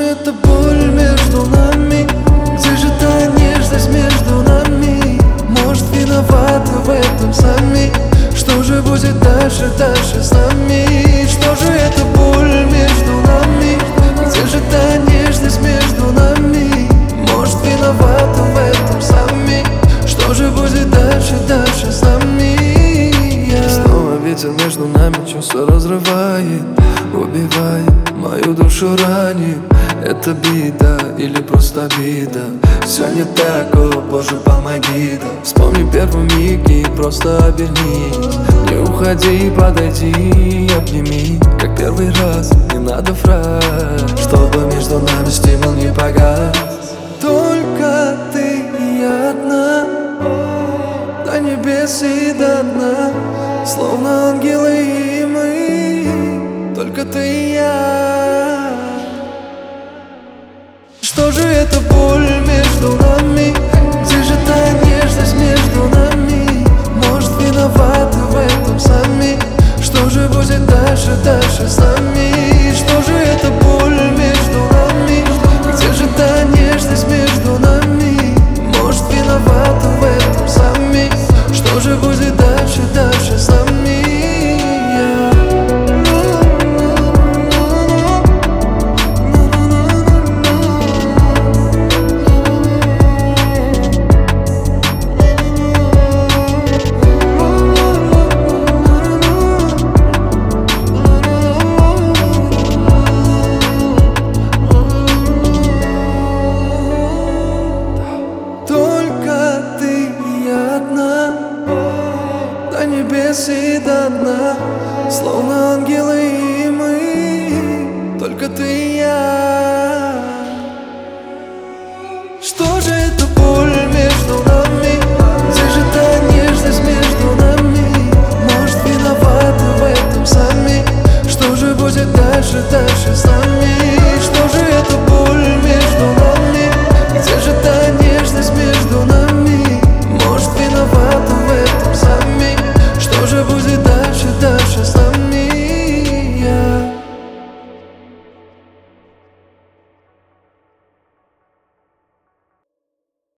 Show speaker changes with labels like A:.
A: эта боль между нами? Где же та нежность между нами? Может, виноваты в этом сами? Что же будет дальше, дальше с нами? Что же эта боль между нами? Где же та нежность между нами? Может, виноваты в этом сами? Что же будет дальше, дальше с нами? Снова ветер между нами чувства разрывает, убивает, мою душу ранит. Это беда или просто обида? Все не так, о Боже, помоги, да. Вспомни первый миг и просто обернись. Не уходи, подойди, обними. Как первый раз, не надо фраз, чтобы между нами стимул не погас. Только ты и я одна, до небес и до дна, словно ангелы и мы. Только ты и я. Что же эта боль между нами? Где же та нежность между нами? Может, виноваты в этом сами? Что же будет дальше, дальше с нами? Что же эта боль между нами? Где же та нежность между нами? Может, виноваты в этом сами? Что же будет дальше, дальше с нами? До небес и до дна, словно ангелы и мы. Только ты и я. Что же эта боль между нами? Где же та нежность между нами? Может, виноваты в этом сами? Что же будет дальше?